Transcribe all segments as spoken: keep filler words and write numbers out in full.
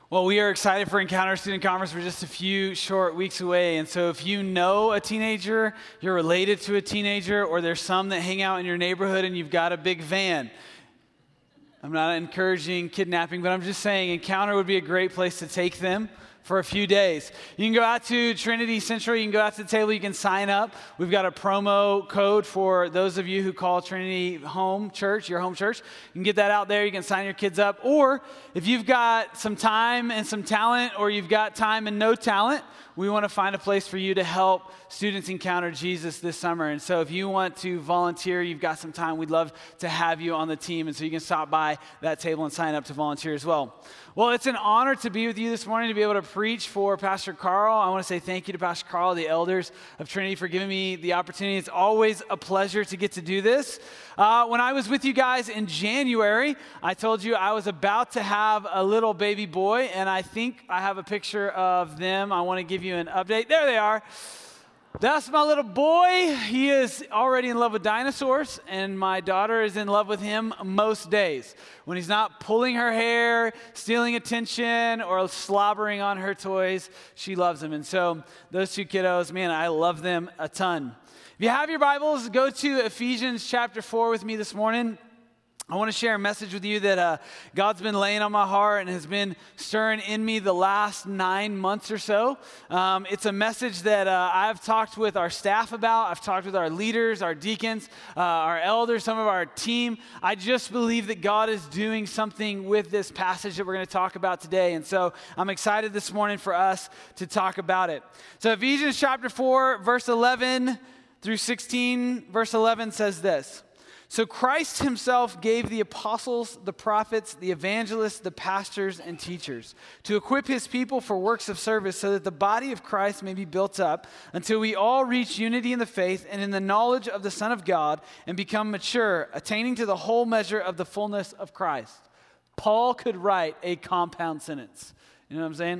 Well, we are excited for Encounter Student Conference. We're just a few short weeks away. And so if you know a teenager, you're related to a teenager, or there's some that hang out in your neighborhood and you've got a big van. I'm not encouraging kidnapping, but I'm just saying Encounter would be a great place to take them for a few days. You can go out to Trinity Central. You can go out to the table. You can sign up. We've got a promo code for those of you who call Trinity home church, your home church. You can get that out there. You can sign your kids up. Or if you've got some time and some talent, or you've got time and no talent, we want to find a place for you to help students encounter Jesus this summer. And so if you want to volunteer, you've got some time, we'd love to have you on the team. And so you can stop by that table and sign up to volunteer as well. Well, it's an honor to be with you this morning, to be able to preach for Pastor Carl. I want to say thank you to Pastor Carl, the elders of Trinity, for giving me the opportunity. It's always a pleasure to get to do this. Uh, when I was with you guys in January, I told you I was about to have a little baby boy, and I think I have a picture of them. I want to give you an update. There they are. That's my little boy. He is already in love with dinosaurs, and my daughter is in love with him most days. When he's not pulling her hair, stealing attention, or slobbering on her toys, she loves him. And so those two kiddos, man, I love them a ton. If you have your Bibles, go to Ephesians chapter four with me this morning. I want to share a message with you that uh, God's been laying on my heart and has been stirring in me the last nine months or so. Um, it's a message that uh, I've talked with our staff about. I've talked with our leaders, our deacons, uh, our elders, some of our team. I just believe that God is doing something with this passage that we're going to talk about today. And so I'm excited this morning for us to talk about it. So Ephesians chapter four, verse eleven through sixteen, verse eleven says this. So Christ himself gave the apostles, the prophets, the evangelists, the pastors, and teachers to equip his people for works of service so that the body of Christ may be built up until we all reach unity in the faith and in the knowledge of the Son of God and become mature, attaining to the whole measure of the fullness of Christ. Paul could write a compound sentence. You know what I'm saying?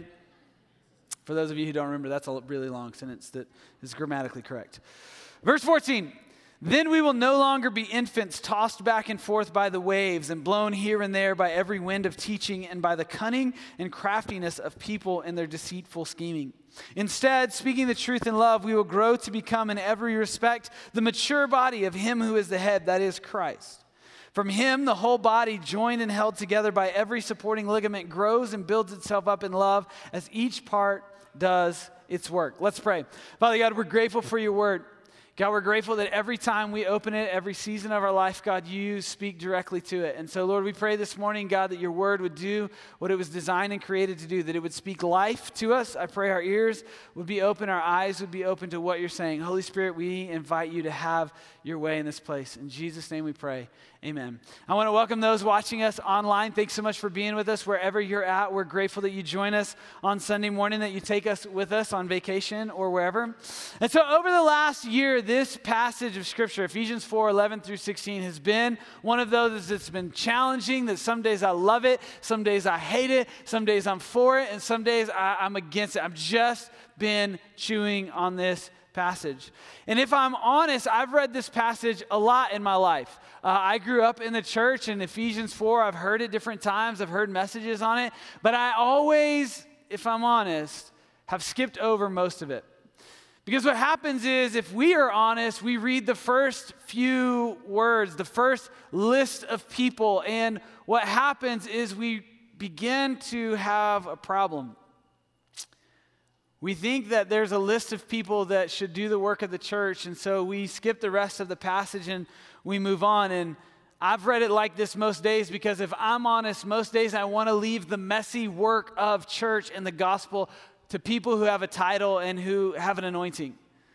For those of you who don't remember, that's a really long sentence that is grammatically correct. Verse fourteen. Then we will no longer be infants tossed back and forth by the waves and blown here and there by every wind of teaching and by the cunning and craftiness of people in their deceitful scheming. Instead, speaking the truth in love, we will grow to become in every respect the mature body of him who is the head, that is Christ. From him, the whole body, joined and held together by every supporting ligament, grows and builds itself up in love as each part does its work. Let's pray. Father God, we're grateful for your word. God, we're grateful that every time we open it, every season of our life, God, you speak directly to it. And so, Lord, we pray this morning, God, that your word would do what it was designed and created to do, that it would speak life to us. I pray our ears would be open, our eyes would be open to what you're saying. Holy Spirit, we invite you to have your way in this place. In Jesus' name we pray. Amen. I want to welcome those watching us online. Thanks so much for being with us wherever you're at. We're grateful that you join us on Sunday morning, that you take us with us on vacation or wherever. And so over the last year, this passage of Scripture, Ephesians four, eleven through sixteen, has been one of those that's been challenging, that some days I love it, some days I hate it, some days I'm for it, and some days I, I'm against it. I've just been chewing on this passage. And if I'm honest, I've read this passage a lot in my life. Uh, I grew up in the church, and Ephesians four, I've heard it different times. I've heard messages on it. But I always, if I'm honest, have skipped over most of it. Because what happens is, if we are honest, we read the first few words, the first list of people, and what happens is we begin to have a problem. We think that there's a list of people that should do the work of the church, and so we skip the rest of the passage and we move on. And I've read it like this most days, because if I'm honest, most days I want to leave the messy work of church and the gospel to people who have a title and who have an anointing.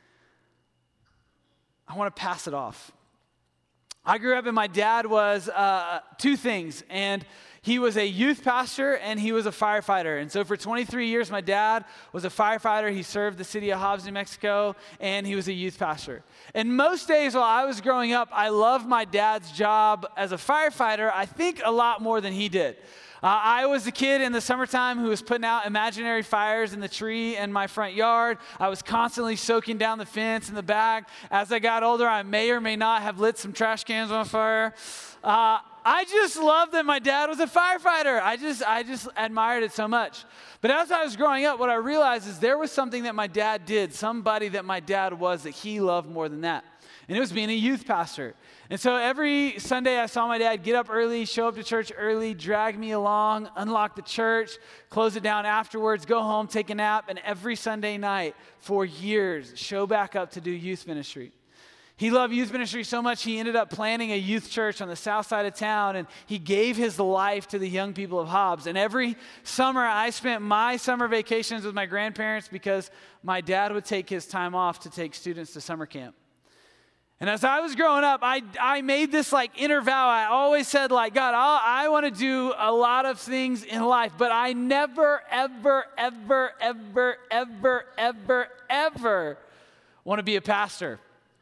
I want to pass it off. I grew up and my dad was uh, two things, and he was a youth pastor and he was a firefighter. And so for twenty-three years, my dad was a firefighter. He served the city of Hobbs, New Mexico, and he was a youth pastor. And most days while I was growing up, I loved my dad's job as a firefighter, I think a lot more than he did. Uh, I was the kid in the summertime who was putting out imaginary fires in the tree in my front yard. I was constantly soaking down the fence in the back. As I got older, I may or may not have lit some trash cans on fire. Uh, I just loved that my dad was a firefighter. I just, I just admired it so much. But as I was growing up, what I realized is there was something that my dad did, somebody that my dad was that he loved more than that. And it was being a youth pastor. And so every Sunday I saw my dad get up early, show up to church early, drag me along, unlock the church, close it down afterwards, go home, take a nap, and every Sunday night for years, show back up to do youth ministry. He loved youth ministry so much, he ended up planning a youth church on the south side of town, and he gave his life to the young people of Hobbs. And every summer, I spent my summer vacations with my grandparents because my dad would take his time off to take students to summer camp. And as I was growing up, I, I made this like inner vow. I always said like, God, I'll, I want to do a lot of things in life, but I never, ever, ever, ever, ever, ever, ever want to be a pastor.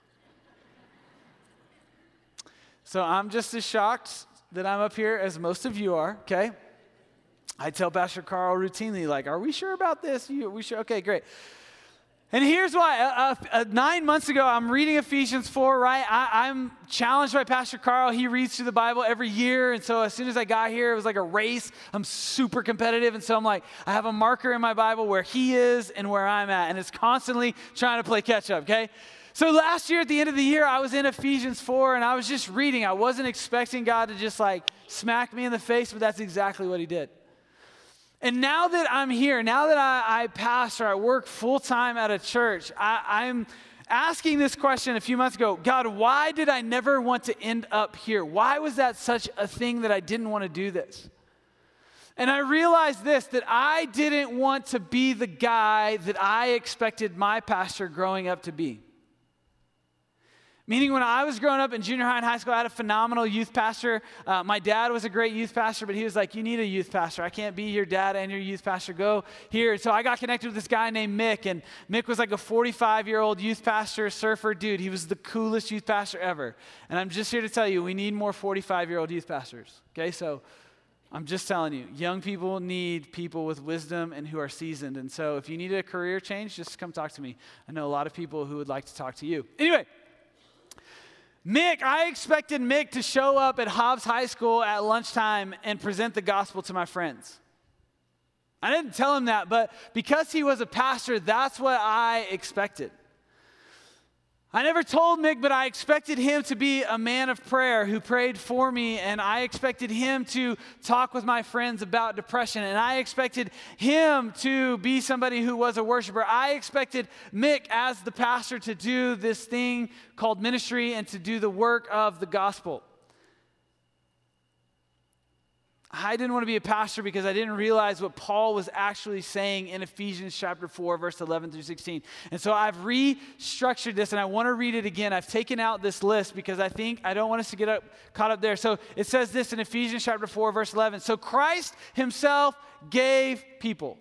So I'm just as shocked that I'm up here as most of you are, okay? I tell Pastor Carl routinely, like, are we sure about this? You, are we sure? Okay, great. And here's why. Uh, uh, nine months ago, I'm reading Ephesians four, right? I, I'm challenged by Pastor Carl. He reads through the Bible every year. And so as soon as I got here, it was like a race. I'm super competitive. And so I'm like, I have a marker in my Bible where he is and where I'm at. And it's constantly trying to play catch up, okay? So last year at the end of the year, I was in Ephesians four and I was just reading. I wasn't expecting God to just like smack me in the face, but that's exactly what he did. And now that I'm here, now that I, I pastor, I work full-time at a church, I, I'm asking this question a few months ago, God, why did I never want to end up here? Why was that such a thing that I didn't want to do this? And I realized this, that I didn't want to be the guy that I expected my pastor growing up to be. Meaning when I was growing up in junior high and high school, I had a phenomenal youth pastor. Uh, my dad was a great youth pastor, but he was like, you need a youth pastor. I can't be your dad and your youth pastor. Go here. So I got connected with this guy named Mick, and Mick was like a forty-five-year-old youth pastor, surfer dude. He was the coolest youth pastor ever. And I'm just here to tell you, we need more forty-five-year-old youth pastors. Okay, so I'm just telling you, young people need people with wisdom and who are seasoned. And so if you need a career change, just come talk to me. I know a lot of people who would like to talk to you. Anyway. Mick, I expected Mick to show up at Hobbs High School at lunchtime and present the gospel to my friends. I didn't tell him that, but because he was a pastor, that's what I expected. I never told Mick, but I expected him to be a man of prayer who prayed for me, and I expected him to talk with my friends about depression, and I expected him to be somebody who was a worshiper. I expected Mick as the pastor to do this thing called ministry and to do the work of the gospel. I didn't want to be a pastor because I didn't realize what Paul was actually saying in Ephesians chapter four, verse eleven through sixteen. And so I've restructured this, and I want to read it again. I've taken out this list because I think I don't want us to get up, caught up there. So it says this in Ephesians chapter four, verse eleven. So Christ himself gave people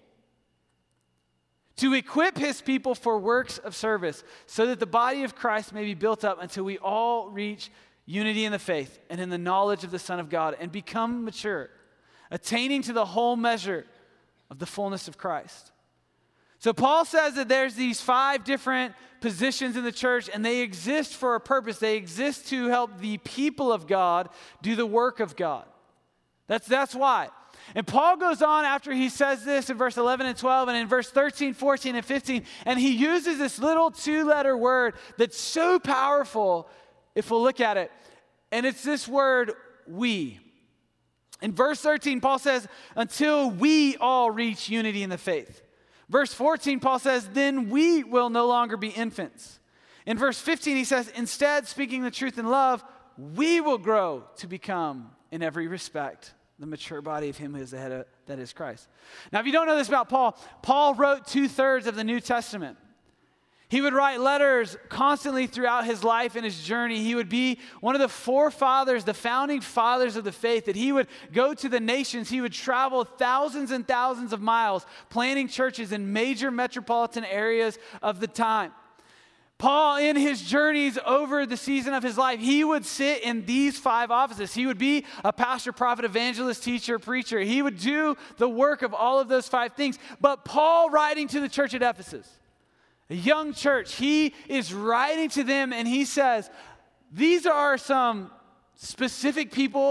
to equip his people for works of service, so that the body of Christ may be built up until we all reach unity in the faith and in the knowledge of the Son of God and become mature, attaining to the whole measure of the fullness of Christ. So Paul says that there's these five different positions in the church, and they exist for a purpose. They exist to help the people of God do the work of God. That's, that's why. And Paul goes on after he says this in verse eleven and twelve, and in verse thirteen, fourteen, and fifteen, and he uses this little two-letter word that's so powerful if we'll look at it. And it's this word, we. In verse thirteen, Paul says, until we all reach unity in the faith. Verse fourteen, Paul says, then we will no longer be infants. In verse fifteen, he says, instead, speaking the truth in love, we will grow to become, in every respect, the mature body of him who is the head of, that is Christ. Now, if you don't know this about Paul, Paul wrote two-thirds of the New Testament. He would write letters constantly throughout his life and his journey. He would be one of the forefathers, the founding fathers of the faith, that he would go to the nations. He would travel thousands and thousands of miles, planting churches in major metropolitan areas of the time. Paul, in his journeys over the season of his life, he would sit in these five offices. He would be a pastor, prophet, evangelist, teacher, preacher. He would do the work of all of those five things. But Paul, writing to the church at Ephesus, a young church, he is writing to them and he says, these are some specific people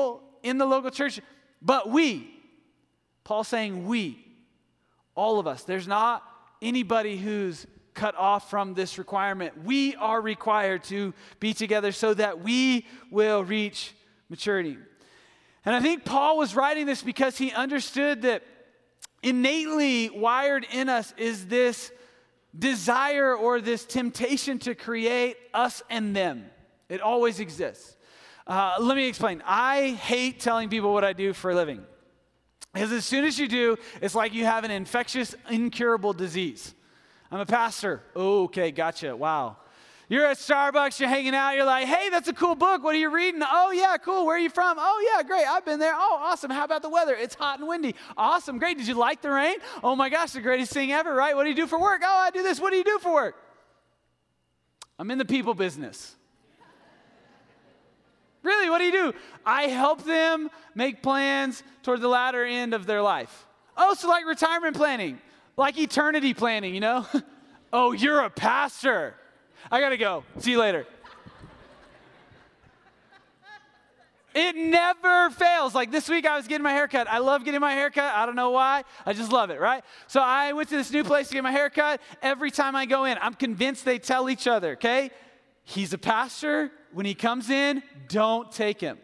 in the local church, but we. Paul's saying we, all of us. There's not anybody who's cut off from this requirement. We are required to be together so that we will reach maturity. And I think Paul was writing this because he understood that innately wired in us is this desire or this temptation to create us and them. It always exists. Uh, let me explain. I hate telling people what I do for a living. Because as soon as you do, it's like you have an infectious, incurable disease. I'm a pastor. Oh, okay, gotcha. Wow. You're at Starbucks, you're hanging out, you're like, hey, that's a cool book. What are you reading? Oh, yeah, cool. Where are you from? Oh, yeah, great. I've been there. Oh, awesome. How about the weather? It's hot and windy. Awesome, great. Did you like the rain? Oh, my gosh, the greatest thing ever, right? What do you do for work? Oh, I do this. What do you do for work? I'm in the people business. Really, what do you do? I help them make plans toward the latter end of their life. Oh, so like retirement planning, like eternity planning, you know? Oh, you're a pastor. I got to go. See you later. It never fails. Like this week I was getting my haircut. I love getting my haircut. I don't know why. I just love it, right? So I went to this new place to get my haircut. Every time I go in, I'm convinced they tell each other, okay? He's a pastor. When he comes in, don't take him.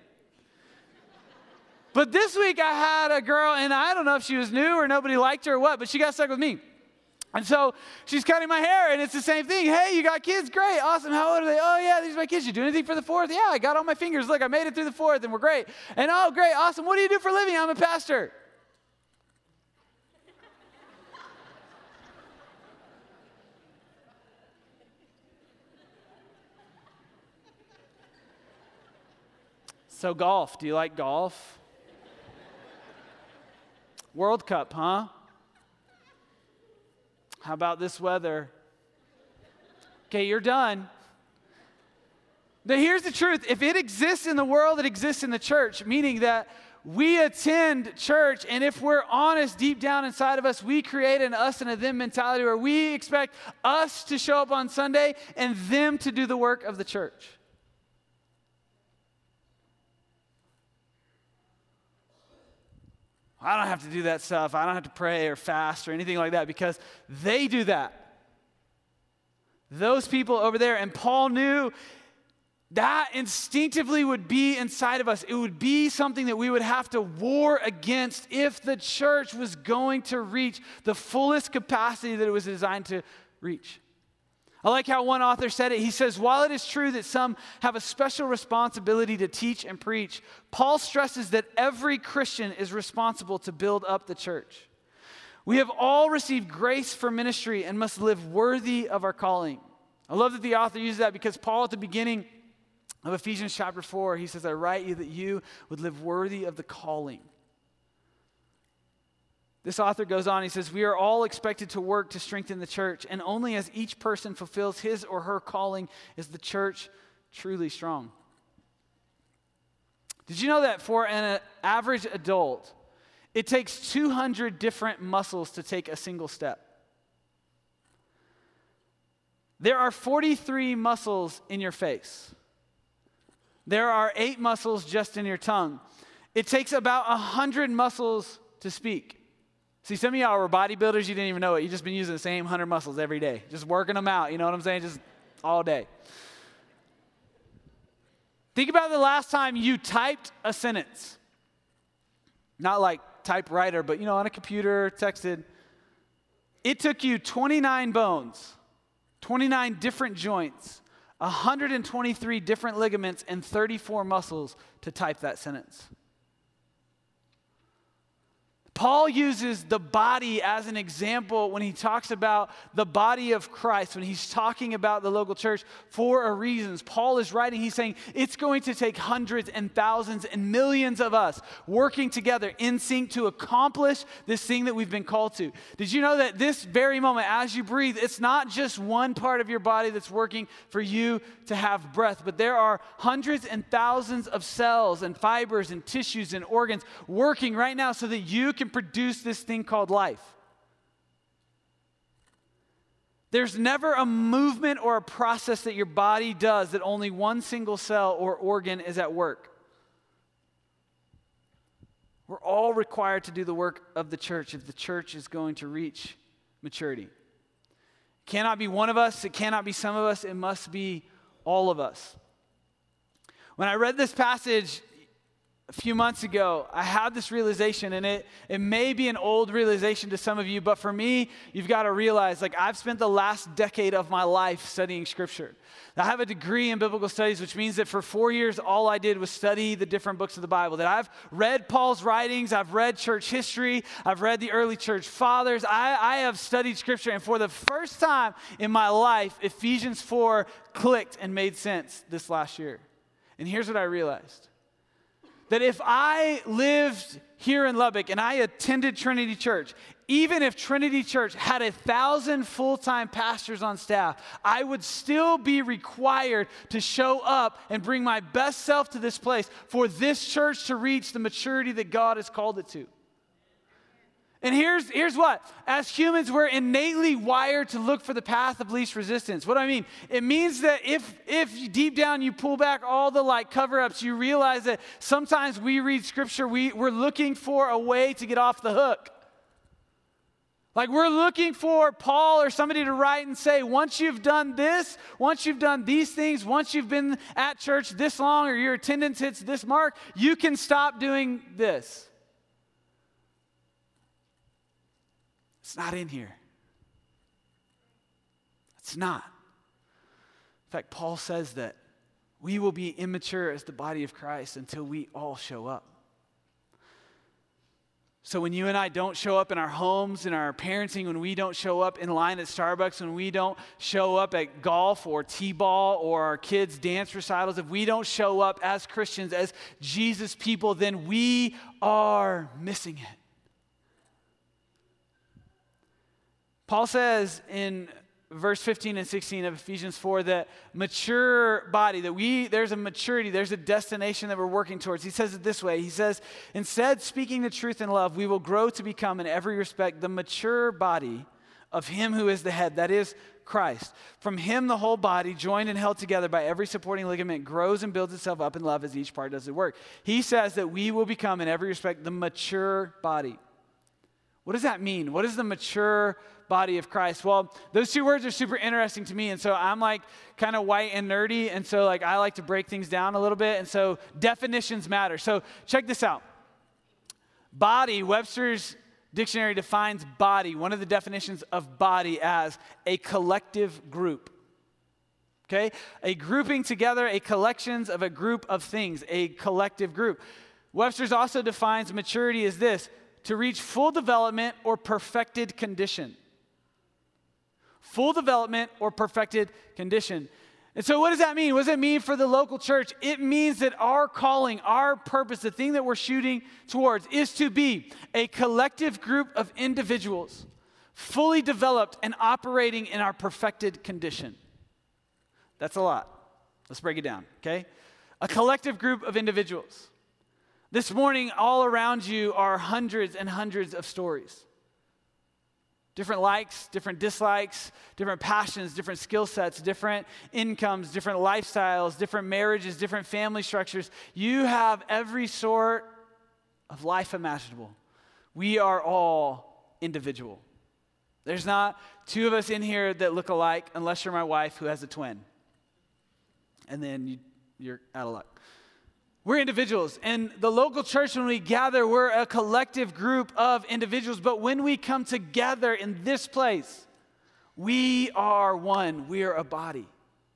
But this week I had a girl, and I don't know if she was new or nobody liked her or what, but she got stuck with me. And so she's cutting my hair, and it's the same thing. Hey, you got kids? Great, awesome. How old are they? Oh, yeah, these are my kids. You do anything for the fourth? Yeah, I got all my fingers. Look, I made it through the fourth, and we're great. And oh, great, awesome. What do you do for a living? I'm a pastor. So golf, do you like golf? World Cup, huh? How about this weather? Okay, you're done. But here's the truth. If it exists in the world, it exists in the church, meaning that we attend church, and if we're honest deep down inside of us, we create an us and a them mentality where we expect us to show up on Sunday and them to do the work of the church. I don't have to do that stuff. I don't have to pray or fast or anything like that because they do that. Those people over there. And Paul knew that instinctively would be inside of us. It would be something that we would have to war against if the church was going to reach the fullest capacity that it was designed to reach. I like how one author said it. He says, while it is true that some have a special responsibility to teach and preach, Paul stresses that every Christian is responsible to build up the church. We have all received grace for ministry and must live worthy of our calling. I love that the author uses that because Paul at the beginning of Ephesians chapter four, he says, I write you that you would live worthy of the calling. This author goes on, he says, we are all expected to work to strengthen the church, and only as each person fulfills his or her calling is the church truly strong. Did you know that for an average adult, it takes two hundred different muscles to take a single step? There are forty-three muscles in your face. There are eight muscles just in your tongue. It takes about one hundred muscles to speak. See, some of y'all were bodybuilders, you didn't even know it. You've just been using the same one hundred muscles every day, just working them out, you know what I'm saying? Just all day. Think about the last time you typed a sentence. Not like typewriter, but you know, on a computer, texted. It took you twenty-nine bones, twenty-nine different joints, one hundred twenty-three different ligaments, and thirty-four muscles to type that sentence. Paul uses the body as an example when he talks about the body of Christ, when he's talking about the local church for a reason. Paul is writing, he's saying it's going to take hundreds and thousands and millions of us working together in sync to accomplish this thing that we've been called to. Did you know that this very moment, as you breathe, it's not just one part of your body that's working for you to have breath, but there are hundreds and thousands of cells and fibers and tissues and organs working right now so that you can produce this thing called life. There's never a movement or a process that your body does that only one single cell or organ is at work. We're all required to do the work of the church if the church is going to reach maturity. It cannot be one of us. It cannot be some of us. It must be all of us. When I read this passage a few months ago, I had this realization, and it, it may be an old realization to some of you, but for me, you've got to realize, like, I've spent the last decade of my life studying Scripture. I have a degree in biblical studies, which means that for four years, all I did was study the different books of the Bible. That I've read Paul's writings, I've read church history, I've read the early church fathers. I, I have studied Scripture, and for the first time in my life, Ephesians four clicked and made sense this last year. And here's what I realized. That if I lived here in Lubbock and I attended Trinity Church, even if Trinity Church had a thousand full-time pastors on staff, I would still be required to show up and bring my best self to this place for this church to reach the maturity that God has called it to. And here's, here's what. As humans, we're innately wired to look for the path of least resistance. What do I mean? It means that if, if deep down you pull back all the like cover-ups, you realize that sometimes we read Scripture, we, we're looking for a way to get off the hook. Like we're looking for Paul or somebody to write and say, once you've done this, once you've done these things, once you've been at church this long or your attendance hits this mark, you can stop doing this. It's not in here. It's not. In fact, Paul says that we will be immature as the body of Christ until we all show up. So when you and I don't show up in our homes, in our parenting, when we don't show up in line at Starbucks, when we don't show up at golf or t-ball or our kids' dance recitals, if we don't show up as Christians, as Jesus people, then we are missing it. Paul says in verse fifteen and sixteen of Ephesians four that mature body, that we, there's a maturity, there's a destination that we're working towards. He says it this way. He says, instead, speaking the truth in love, we will grow to become in every respect the mature body of him who is the head, that is Christ. From him, the whole body, joined and held together by every supporting ligament, grows and builds itself up in love as each part does its work. He says that we will become in every respect the mature body. What does that mean? What is the mature body of Christ? Well, those two words are super interesting to me. And so I'm like kind of white and nerdy. And so like I like to break things down a little bit. And so definitions matter. So check this out. Body, Webster's dictionary defines body, one of the definitions of body, as a collective group. Okay? A grouping together, a collections of a group of things, a collective group. Webster's also defines maturity as this: to reach full development or perfected condition. Full development or perfected condition. And so what does that mean? What does it mean for the local church? It means that our calling, our purpose, the thing that we're shooting towards is to be a collective group of individuals, fully developed and operating in our perfected condition. That's a lot. Let's break it down, okay? A collective group of individuals. This morning, all around you are hundreds and hundreds of stories. Different likes, different dislikes, different passions, different skill sets, different incomes, different lifestyles, different marriages, different family structures. You have every sort of life imaginable. We are all individual. There's not two of us in here that look alike unless you're my wife who has a twin. And then you, you're out of luck. We're individuals, and the local church, when we gather, we're a collective group of individuals, but when we come together in this place, we are one. We are a body.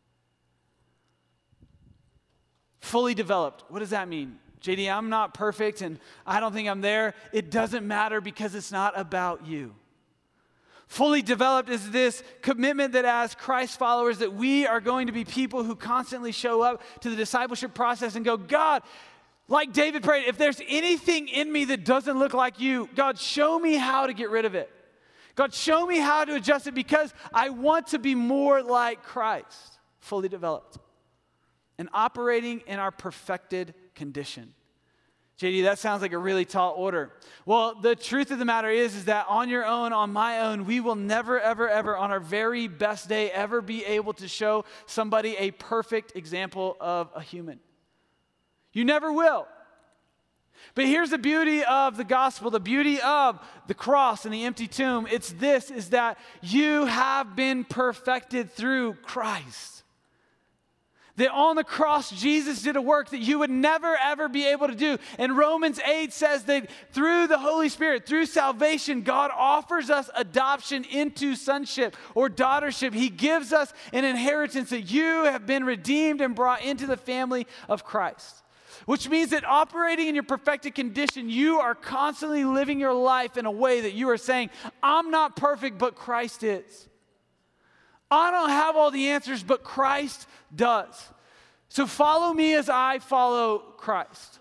Fully developed. What does that mean? J D, I'm not perfect, and I don't think I'm there. It doesn't matter because it's not about you. Fully developed is this commitment that as Christ followers that we are going to be people who constantly show up to the discipleship process and go, God, like David prayed, if there's anything in me that doesn't look like you, God, show me how to get rid of it. God, show me how to adjust it because I want to be more like Christ, fully developed and operating in our perfected condition. J D, that sounds like a really tall order. Well, the truth of the matter is, is that on your own, on my own, we will never, ever, ever, on our very best day, ever be able to show somebody a perfect example of a human. You never will. But here's the beauty of the gospel, the beauty of the cross and the empty tomb. It's this, is that you have been perfected through Christ. That on the cross, Jesus did a work that you would never, ever be able to do. And Romans eight says that through the Holy Spirit, through salvation, God offers us adoption into sonship or daughtership. He gives us an inheritance that you have been redeemed and brought into the family of Christ. Which means that operating in your perfected condition, you are constantly living your life in a way that you are saying, I'm not perfect, but Christ is. I don't have all the answers, but Christ does. So follow me as I follow Christ.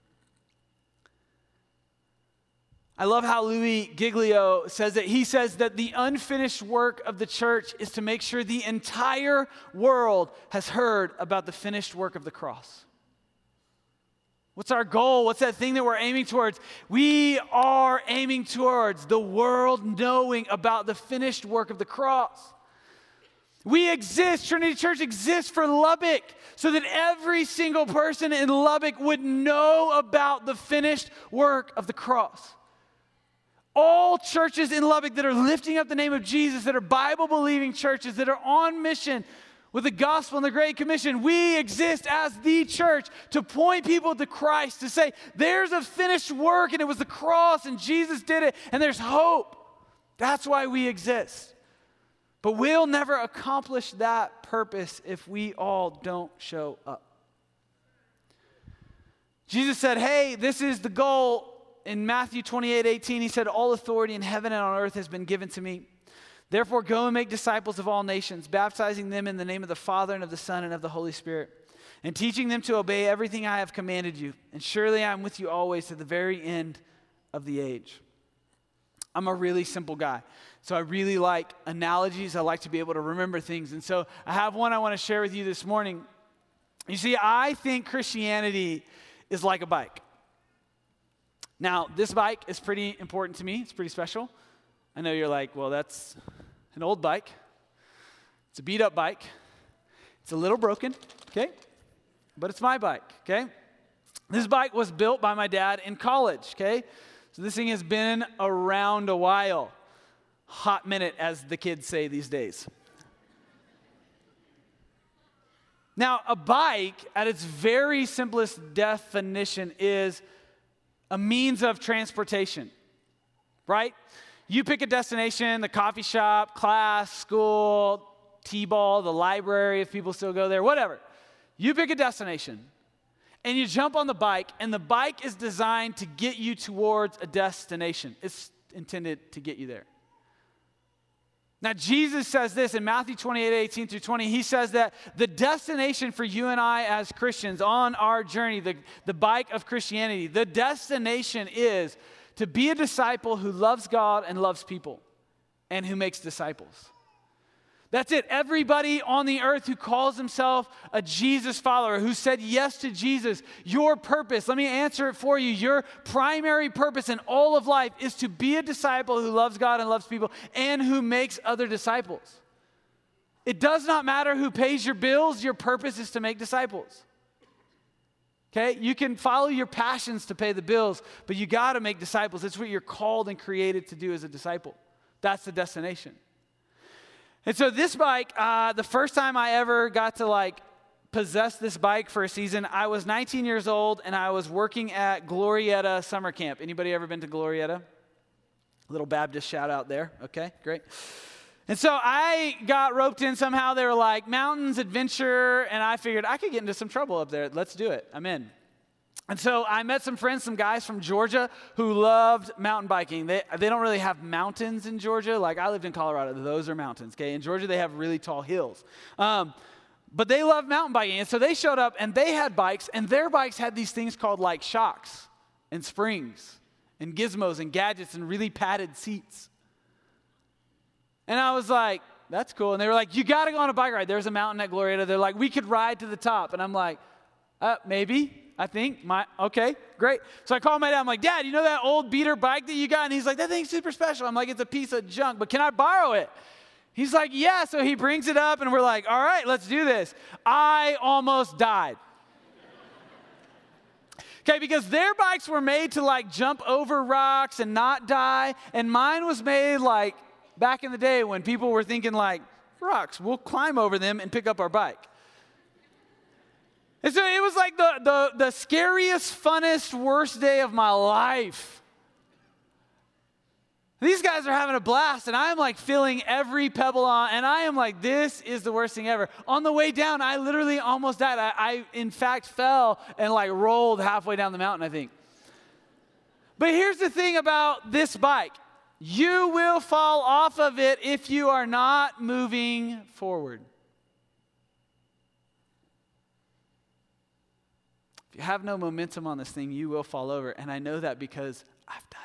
I love how Louis Giglio says it. He says that the unfinished work of the church is to make sure the entire world has heard about the finished work of the cross. What's our goal? What's that thing that we're aiming towards? We are aiming towards the world knowing about the finished work of the cross. We exist, Trinity Church exists for Lubbock, so that every single person in Lubbock would know about the finished work of the cross. All churches in Lubbock that are lifting up the name of Jesus, that are Bible-believing churches, that are on mission with the gospel and the Great Commission, we exist as the church to point people to Christ, to say, there's a finished work, and it was the cross, and Jesus did it, and there's hope. That's why we exist. But we'll never accomplish that purpose if we all don't show up. Jesus said, hey, this is the goal. In Matthew twenty-eight eighteen, he said, all authority in heaven and on earth has been given to me. Therefore, go and make disciples of all nations, baptizing them in the name of the Father and of the Son and of the Holy Spirit, and teaching them to obey everything I have commanded you. And surely I am with you always to the very end of the age. I'm a really simple guy, so I really like analogies. I like to be able to remember things. And so I have one I want to share with you this morning. You see, I think Christianity is like a bike. Now, this bike is pretty important to me. It's pretty special. I know you're like, well, that's an old bike. It's a beat-up bike. It's a little broken, okay? But it's my bike, okay? This bike was built by my dad in college, okay? So this thing has been around a while. Hot minute, as the kids say these days. Now, a bike, at its very simplest definition, is a means of transportation, right? You pick a destination, the coffee shop, class, school, T-ball, the library, if people still go there, whatever. You pick a destination, and you jump on the bike, and the bike is designed to get you towards a destination. It's intended to get you there. Now, Jesus says this in Matthew twenty-eight eighteen through twenty. He says that the destination for you and I as Christians on our journey, the, the bike of Christianity, the destination is to be a disciple who loves God and loves people and who makes disciples. That's it. Everybody on the earth who calls himself a Jesus follower, who said yes to Jesus, your purpose, let me answer it for you. Your primary purpose in all of life is to be a disciple who loves God and loves people and who makes other disciples. It does not matter who pays your bills. Your purpose is to make disciples. Okay? You can follow your passions to pay the bills, but you got to make disciples. It's what you're called and created to do as a disciple. That's the destination. And so this bike, uh, the first time I ever got to like possess this bike for a season, I was nineteen years old and I was working at Glorieta Summer Camp. Anybody ever been to Glorieta? Little Baptist shout out there. Okay, great. And so I got roped in somehow. They were like, mountains, adventure, and I figured I could get into some trouble up there. Let's do it. I'm in. And so I met some friends, some guys from Georgia who loved mountain biking. They, they don't really have mountains in Georgia. Like I lived in Colorado. Those are mountains, okay? In Georgia, they have really tall hills. Um, but they love mountain biking. And so they showed up and they had bikes, and their bikes had these things called like shocks and springs and gizmos and gadgets and really padded seats. And I was like, that's cool. And they were like, you got to go on a bike ride. There's a mountain at Glorieta. They're like, we could ride to the top. And I'm like, uh, maybe. I think, my okay, great. So I called my dad. I'm like, Dad, you know that old beater bike that you got? And he's like, that thing's super special. I'm like, it's a piece of junk, but can I borrow it? He's like, yeah. So he brings it up, and we're like, all right, let's do this. I almost died. Okay, because their bikes were made to like jump over rocks and not die, and mine was made like back in the day when people were thinking like, rocks, we'll climb over them and pick up our bike. And so it was like the, the, the scariest, funnest, worst day of my life. These guys are having a blast, and I'm like feeling every pebble on, and I am like, this is the worst thing ever. On the way down, I literally almost died. I, I in fact, fell and like rolled halfway down the mountain, I think. But here's the thing about this bike. You will fall off of it if you are not moving forward. If you have no momentum on this thing, you will fall over, and I know that because I've done it.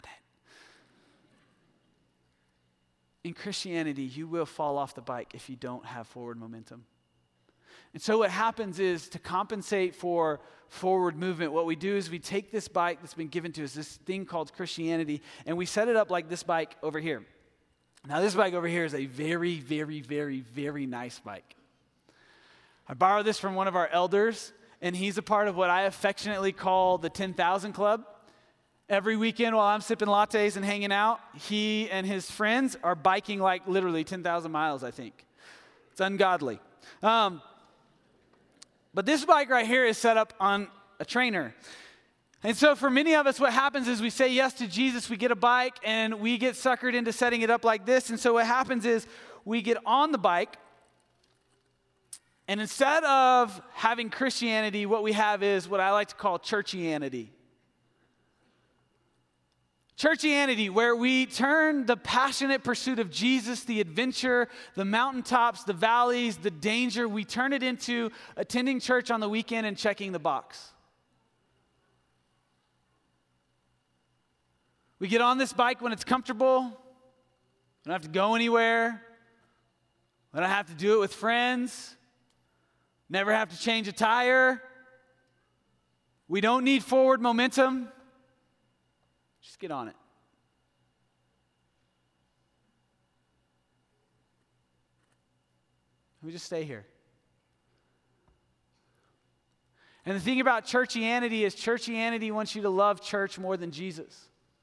In Christianity, you will fall off the bike if you don't have forward momentum. And so what happens is, to compensate for forward movement, what we do is we take this bike that's been given to us, this thing called Christianity, and we set it up like this bike over here. Now this bike over here is a very, very, very, very nice bike. I borrowed this from one of our elders, and he's a part of what I affectionately call the ten thousand Club. Every weekend while I'm sipping lattes and hanging out, he and his friends are biking like literally ten thousand miles, I think. It's ungodly. Um, but this bike right here is set up on a trainer. And so for many of us, what happens is we say yes to Jesus, we get a bike, and we get suckered into setting it up like this. And so what happens is we get on the bike, and instead of having Christianity, what we have is what I like to call churchianity. Churchianity, where we turn the passionate pursuit of Jesus, the adventure, the mountaintops, the valleys, the danger, we turn it into attending church on the weekend and checking the box. We get on this bike when it's comfortable. We don't have to go anywhere. We don't have to do it with friends. Never have to change a tire. We don't need forward momentum. Just get on it. We just stay here. And the thing about churchianity is churchianity wants you to love church more than Jesus.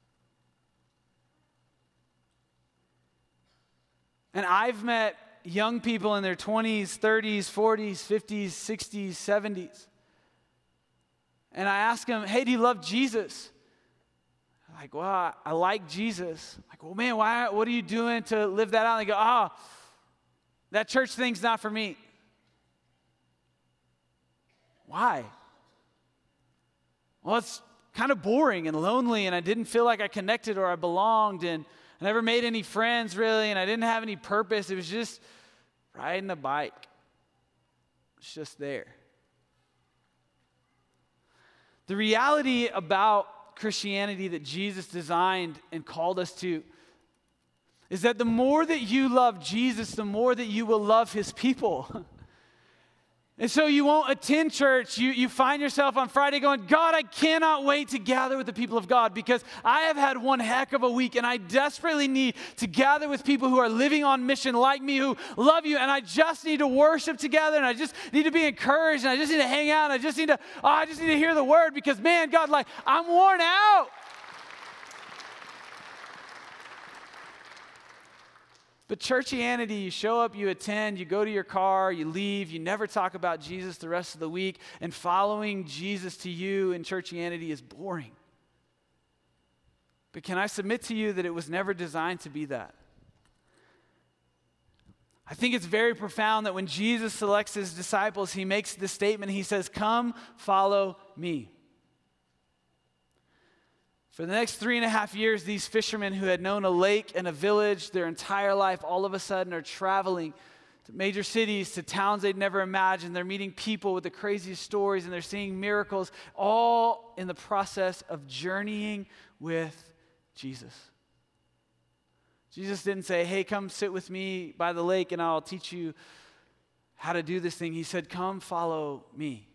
And I've met young people in their twenties, thirties, forties, fifties, sixties, seventies. And I ask them, hey, do you love Jesus? Like, well, I, I like Jesus. Like, well, man, why? What are you doing to live that out? And they go, oh, that church thing's not for me. Why? Well, it's kind of boring and lonely, and I didn't feel like I connected or I belonged, and I never made any friends, really, and I didn't have any purpose. It was just riding a bike. It's just there. The reality about Christianity that Jesus designed and called us to is that the more that you love Jesus, the more that you will love his people. And so you won't attend church. You, you find yourself on Friday going, God, I cannot wait to gather with the people of God because I have had one heck of a week and I desperately need to gather with people who are living on mission like me, who love you, and I just need to worship together, and I just need to be encouraged, and I just need to hang out, and I just need to, oh, I just need to hear the word because, man, God, like, I'm worn out. But churchianity, you show up, you attend, you go to your car, you leave, you never talk about Jesus the rest of the week, and following Jesus to you in churchianity is boring. But can I submit to you that it was never designed to be that? I think it's very profound that when Jesus selects his disciples, he makes this statement. He says, come, follow me. For the next three and a half years, these fishermen who had known a lake and a village their entire life, all of a sudden are traveling to major cities, to towns they'd never imagined. They're meeting people with the craziest stories, and they're seeing miracles, all in the process of journeying with Jesus. Jesus didn't say, hey, come sit with me by the lake and I'll teach you how to do this thing. He said, come follow me.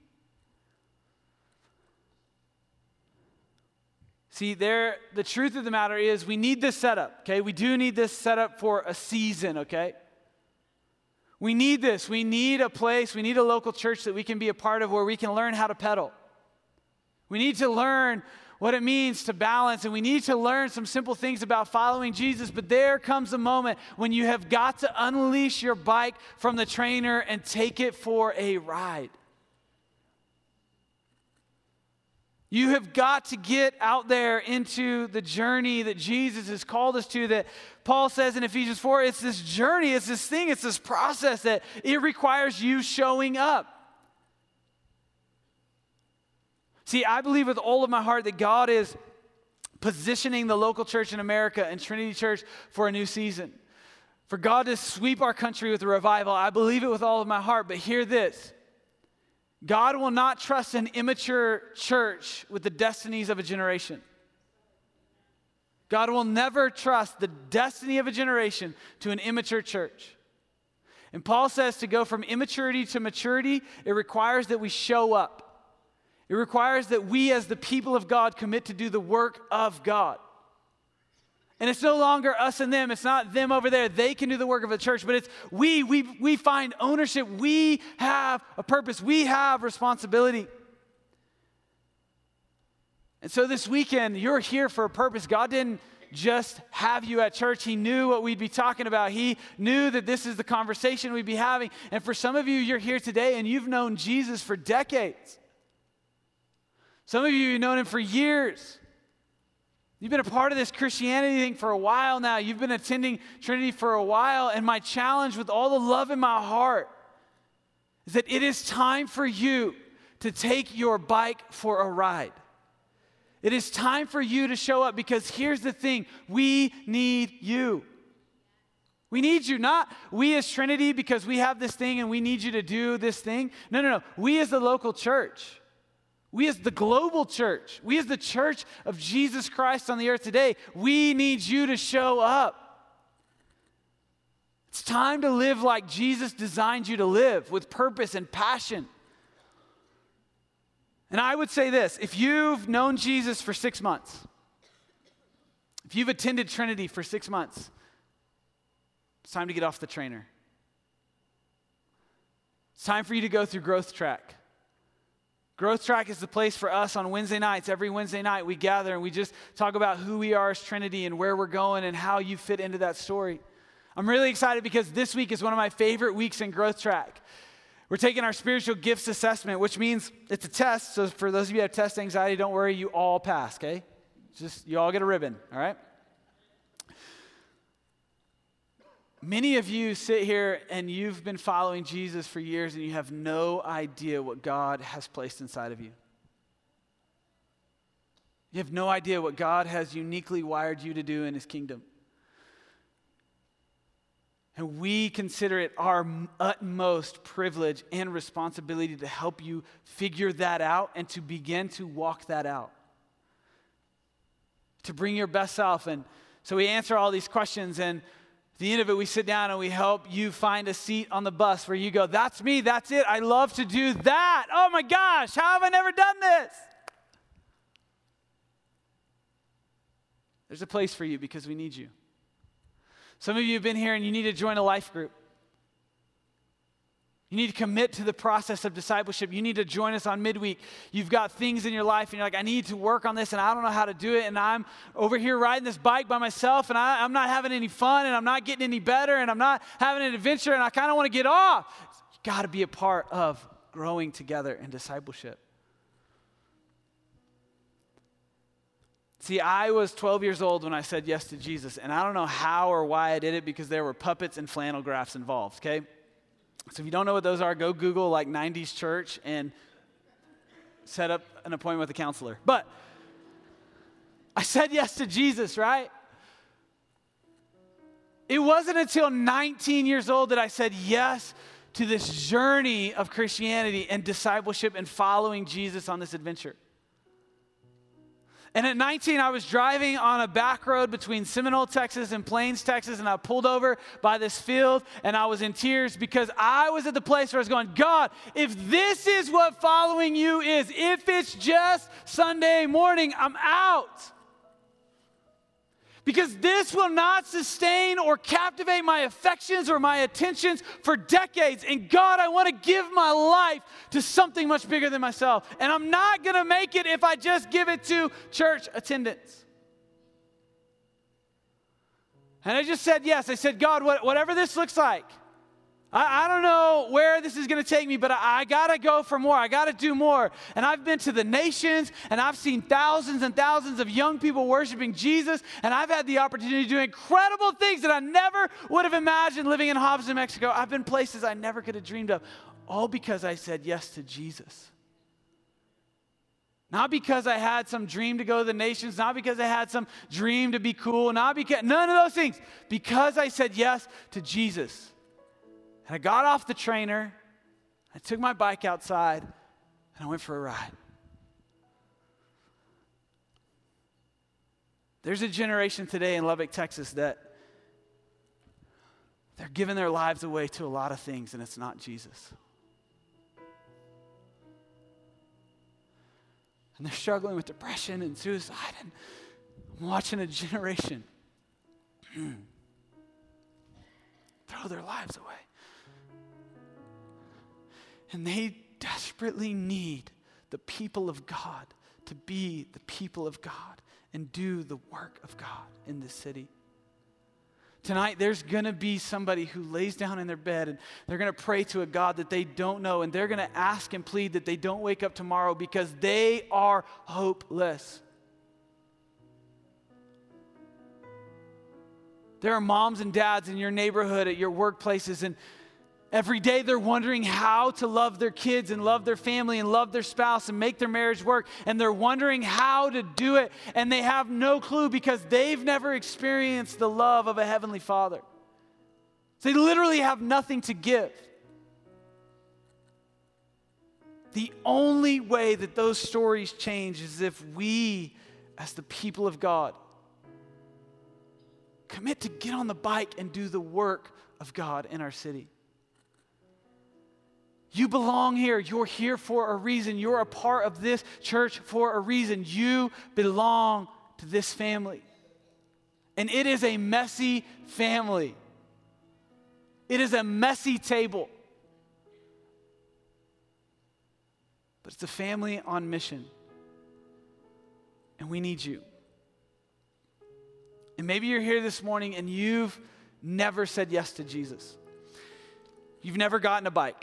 See, there, the truth of the matter is we need this setup, okay? We do need this setup for a season, okay? We need this. We need a place, we need a local church that we can be a part of where we can learn how to pedal. We need to learn what it means to balance, and we need to learn some simple things about following Jesus, but there comes a moment when you have got to unleash your bike from the trainer and take it for a ride. You have got to get out there into the journey that Jesus has called us to, that Paul says in Ephesians four, it's this journey, it's this thing, it's this process that it requires you showing up. See, I believe with all of my heart that God is positioning the local church in America and Trinity Church for a new season. For God to sweep our country with a revival. I believe it with all of my heart, but hear this. God will not trust an immature church with the destinies of a generation. God will never trust the destiny of a generation to an immature church. And Paul says to go from immaturity to maturity, it requires that we show up. It requires that we as the people of God commit to do the work of God. And it's no longer us and them. It's not them over there. They can do the work of the church, but it's we. We, we find ownership. We have a purpose. We have responsibility. And so this weekend, you're here for a purpose. God didn't just have you at church. He knew what we'd be talking about. He knew that this is the conversation we'd be having. And for some of you, you're here today and you've known Jesus for decades. Some of you, you've known him for years. You've been a part of this Christianity thing for a while now. You've been attending Trinity for a while. And my challenge with all the love in my heart is that it is time for you to take your bike for a ride. It is time for you to show up, because here's the thing. We need you. We need you, not we as Trinity because we have this thing and we need you to do this thing. No, no, no. We as the local church. We as the global church, we as the church of Jesus Christ on the earth today, we need you to show up. It's time to live like Jesus designed you to live, with purpose and passion. And I would say this, if you've known Jesus for six months, if you've attended Trinity for six months, it's time to get off the trainer. It's time for you to go through Growth Track. Growth Track is the place for us on Wednesday nights. Every Wednesday night we gather and we just talk about who we are as Trinity and where we're going and how you fit into that story. I'm really excited because this week is one of my favorite weeks in Growth Track. We're taking our spiritual gifts assessment, which means it's a test. So for those of you who have test anxiety, don't worry, you all pass, okay? Just, you all get a ribbon, all right? Many of you sit here and you've been following Jesus for years and you have no idea what God has placed inside of you. You have no idea what God has uniquely wired you to do in his kingdom. And we consider it our utmost privilege and responsibility to help you figure that out and to begin to walk that out. To bring your best self. And so we answer all these questions, and at the end of it, we sit down and we help you find a seat on the bus where you go, that's me, that's it, I love to do that. Oh my gosh, how have I never done this? There's a place for you because we need you. Some of you have been here and you need to join a life group. You need to commit to the process of discipleship. You need to join us on midweek. You've got things in your life and you're like, I need to work on this and I don't know how to do it. And I'm over here riding this bike by myself and I, I'm not having any fun and I'm not getting any better and I'm not having an adventure and I kind of want to get off. You've got to be a part of growing together in discipleship. See, I was twelve years old when I said yes to Jesus, and I don't know how or why I did it because there were puppets and flannel graphs involved, okay? So if you don't know what those are, go Google like nineties church and set up an appointment with a counselor. But I said yes to Jesus, right? It wasn't until nineteen years old that I said yes to this journey of Christianity and discipleship and following Jesus on this adventure. And at nineteen, I was driving on a back road between Seminole, Texas and Plains, Texas, and I pulled over by this field and I was in tears because I was at the place where I was going, God, if this is what following you is, if it's just Sunday morning, I'm out. Because this will not sustain or captivate my affections or my attentions for decades. And God, I want to give my life to something much bigger than myself. And I'm not going to make it if I just give it to church attendance. And I just said yes. I said, God, what, whatever this looks like, I, I don't know where this is going to take me, but I, I got to go for more. I got to do more. And I've been to the nations, and I've seen thousands and thousands of young people worshiping Jesus, and I've had the opportunity to do incredible things that I never would have imagined living in Hobbs, New Mexico. I've been places I never could have dreamed of, all because I said yes to Jesus. Not because I had some dream to go to the nations, not because I had some dream to be cool, not because, none of those things. Because I said yes to Jesus. And I got off the trainer, I took my bike outside, and I went for a ride. There's a generation today in Lubbock, Texas that they're giving their lives away to a lot of things, and it's not Jesus. And they're struggling with depression and suicide, and I'm watching a generation throw their lives away. And they desperately need the people of God to be the people of God and do the work of God in this city. Tonight, there's going to be somebody who lays down in their bed and they're going to pray to a God that they don't know, and they're going to ask and plead that they don't wake up tomorrow because they are hopeless. There are moms and dads in your neighborhood, at your workplaces, and every day they're wondering how to love their kids and love their family and love their spouse and make their marriage work. And they're wondering how to do it. And they have no clue because they've never experienced the love of a heavenly Father. So they literally have nothing to give. The only way that those stories change is if we, as the people of God, commit to get on the bike and do the work of God in our city. You belong here. You're here for a reason. You're a part of this church for a reason. You belong to this family. And it is a messy family. It is a messy table. But it's a family on mission. And we need you. And maybe you're here this morning and you've never said yes to Jesus. You've never gotten a bike.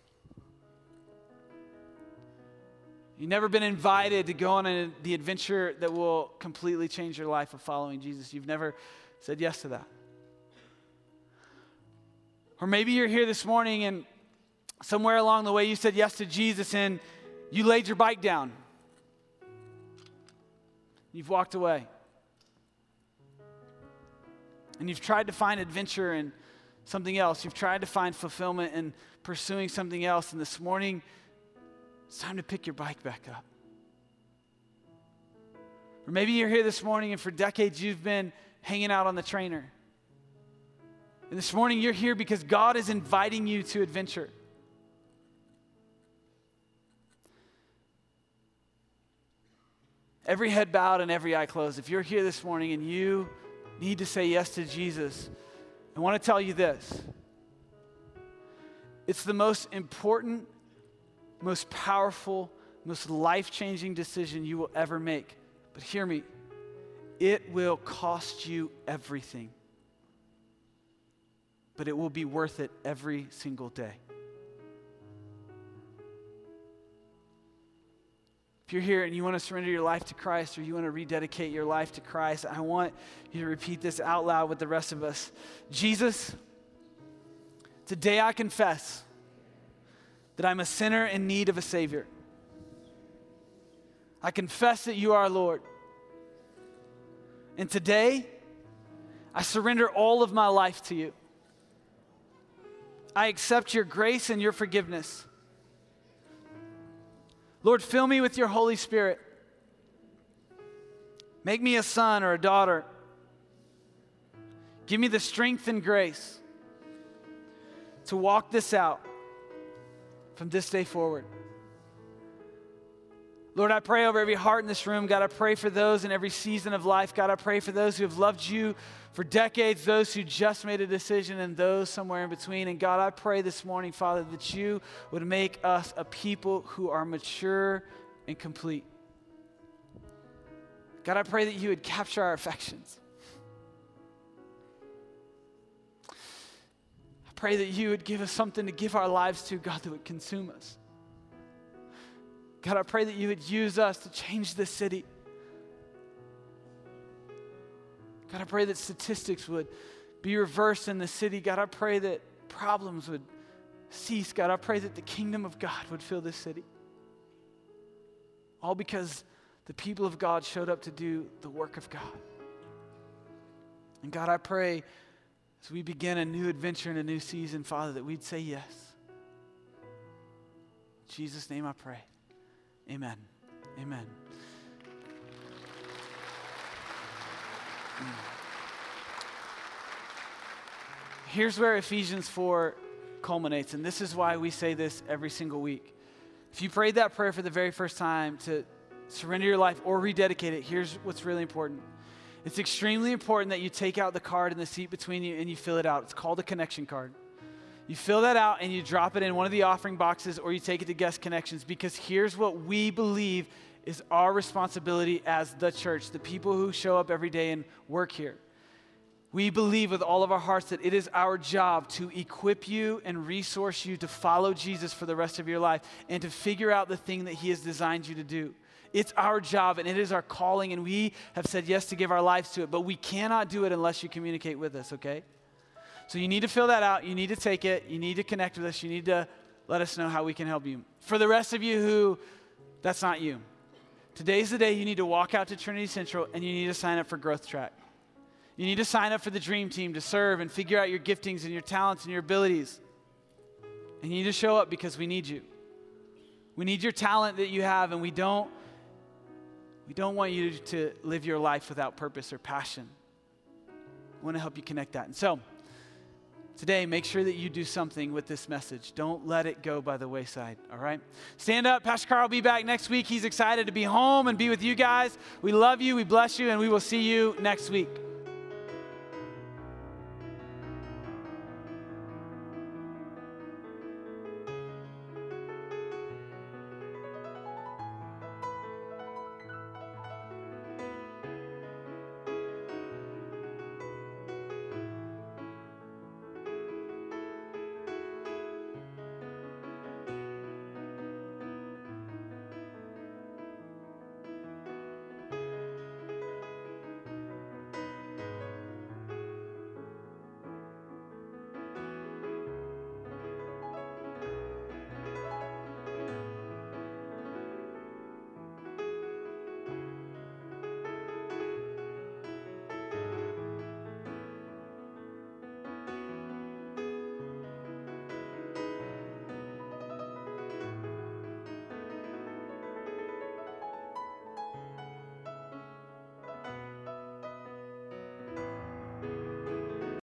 You've never been invited to go on a, the adventure that will completely change your life of following Jesus. You've never said yes to that. Or maybe you're here this morning and somewhere along the way you said yes to Jesus and you laid your bike down. You've walked away. And you've tried to find adventure in something else. You've tried to find fulfillment in pursuing something else. And this morning, it's time to pick your bike back up. Or maybe you're here this morning and for decades you've been hanging out on the trainer. And this morning you're here because God is inviting you to adventure. Every head bowed and every eye closed. If you're here this morning and you need to say yes to Jesus, I want to tell you this. It's the most important, most powerful, most life-changing decision you will ever make. But hear me, it will cost you everything. But it will be worth it every single day. If you're here and you want to surrender your life to Christ or you want to rededicate your life to Christ, I want you to repeat this out loud with the rest of us. Jesus, today I confess that I'm a sinner in need of a Savior. I confess that you are Lord. And today, I surrender all of my life to you. I accept your grace and your forgiveness. Lord, fill me with your Holy Spirit. Make me a son or a daughter. Give me the strength and grace to walk this out from this day forward. Lord, I pray over every heart in this room. God, I pray for those in every season of life. God, I pray for those who have loved you for decades, those who just made a decision, and those somewhere in between. And God, I pray this morning, Father, that you would make us a people who are mature and complete. God, I pray that you would capture our affections. I pray that you would give us something to give our lives to, God, that would consume us. God, I pray that you would use us to change this city. God, I pray that statistics would be reversed in the city. God, I pray that problems would cease. God, I pray that the kingdom of God would fill this city. All because the people of God showed up to do the work of God. And God, I pray as we begin a new adventure and a new season, Father, that we'd say yes. In Jesus' name I pray. Amen. Amen. Here's where Ephesians four culminates, and this is why we say this every single week. If you prayed that prayer for the very first time to surrender your life or rededicate it, here's what's really important. It's extremely important that you take out the card in the seat between you and you fill it out. It's called a connection card. You fill that out and you drop it in one of the offering boxes, or you take it to Guest Connections, because here's what we believe is our responsibility as the church, the people who show up every day and work here. We believe with all of our hearts that it is our job to equip you and resource you to follow Jesus for the rest of your life and to figure out the thing that he has designed you to do. It's our job and it is our calling, and we have said yes to give our lives to it, but we cannot do it unless you communicate with us, okay? So you need to fill that out. You need to take it. You need to connect with us. You need to let us know how we can help you. For the rest of you who, that's not you. Today's the day you need to walk out to Trinity Central and you need to sign up for Growth Track. You need to sign up for the Dream Team to serve and figure out your giftings and your talents and your abilities. And you need to show up because we need you. We need your talent that you have, and we don't, we don't want you to live your life without purpose or passion. I want to help you connect that. And so, today, make sure that you do something with this message. Don't let it go by the wayside, all right? Stand up. Pastor Carl will be back next week. He's excited to be home and be with you guys. We love you, we bless you, and we will see you next week.